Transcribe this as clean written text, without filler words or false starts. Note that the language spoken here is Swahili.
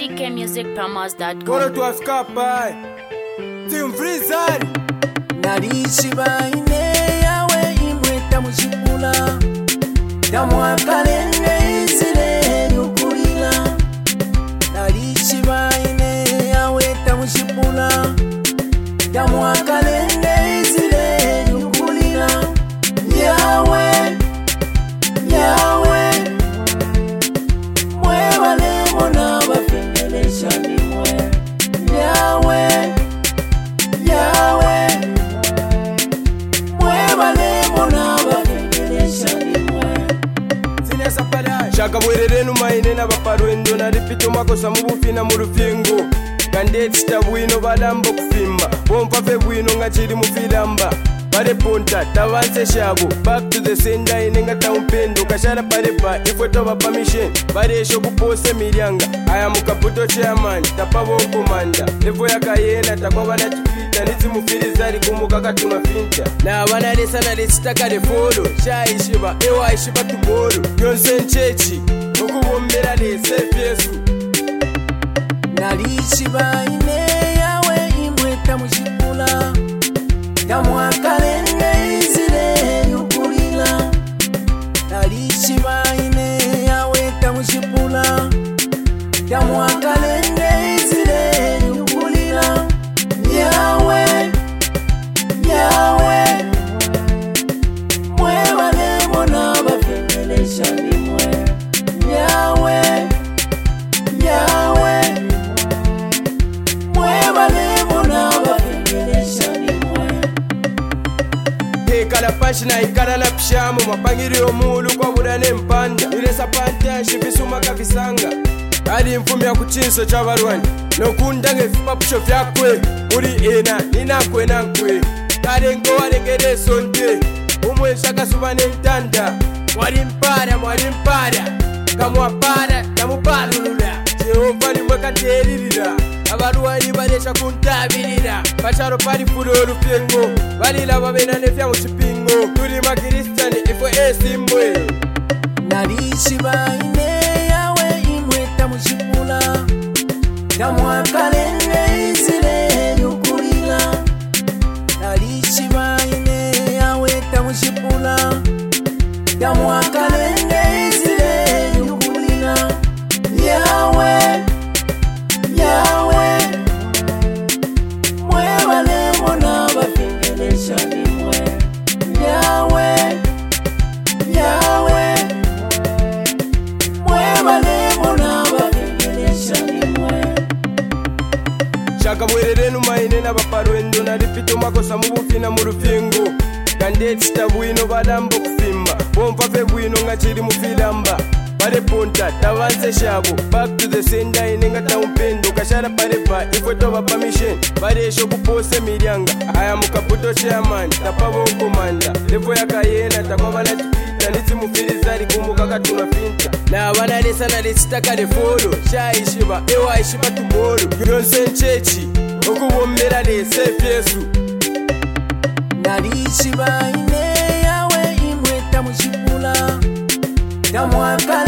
ckmusicpromos.com. Goro to escapa. Team Freezer. Nalishiba ine yawe imweta mushipula Tamwakalenge izile yukulila Nalishiba ine yawe tamushipula Tamwakalenge izile yukulila Yawe, Yawe Mwe wale mona bafengelesha ni mwe Yawe, Yawe Shaka mwererenu maine na baparwendo na ripito makosa mubufina mu rufingo Kandeti stabwino badambo kufimba Bompa fe bwino nga chiri mufilamba Pare ponta tavanse shabo Back to the sender inenga taumpendo Kashara parepa ifwe toba permission Pare shoku pose miryanga Aya mukaputo chairman Tapabo komanda Levo ya kayena takwa wana chupita Nizi mufirizari kumukaka tunafincha Na wana lesa na lesitaka lefolo Sha ishiba ewa ishiba tumoro Yonsen chechi Ukubombera lese fiesu Nalishiba ine yawe imweta mushipula Tamwakalenge izile yukulila Nalishiba ine yawe tamushipula Tamwakalenge izile yukulila Yawe, Yawe Mwe wale mona bafengelesha ni mwe Yawe, Yawe Mwe wale mona bafengelesha ni mwe Kala pashi na ikala na pishamu Mapangiri omulu kwa burane mpanda Ilesa pante ya shifisuma kafisanga Hadi mfumi ya kuchinso chabarwani Nokundange fipapusho fyakwe Uri ena nina kwe na kwe Karengo warengere sonde Umwe shaka subane mtanda Mwalimpara Kamwapara Kamupalulula Jehova ni mweka nteririra Abaruwani balesha kuntabirira Bacharo pari fulo rupengo Balila babena nefya muchipingo Turi makiristani ifo esimbwe Nalishiba ine yawe imweta mushipula Tamwakalenge izile yukulila Nalishiba ine yawe tamushipula Tamwakalenge izile yukulila Yawe, Yawe Mwe wale mona bafengelesha ni mwe Yawe, Yawe Mwe wale mona bafengelesha ni mwe Shaka mwererenu maine na baparwendo na ripito makosa mubufina mu rufingo Kandeti stabwino badambo kufimba Bompa fe bwino nga chiri mufilamba Pare ponta tavanse shabo Back to the sender inenga taumpendo Kashara parepa ifwe toba permission Pare shoku pose miryanga Aya mukaputo chairman Tapabo komanda Levo ya kayena takwa wana chupita Nizi mufirizari kumukaka tunafincha Na wana lesa na lesitaka lefolo Sha ishiba ewa ishiba tumoro Yonsen chechi Ukubombera lese fiesu Nalishiba ine yawe imweta mushipula Tamwaka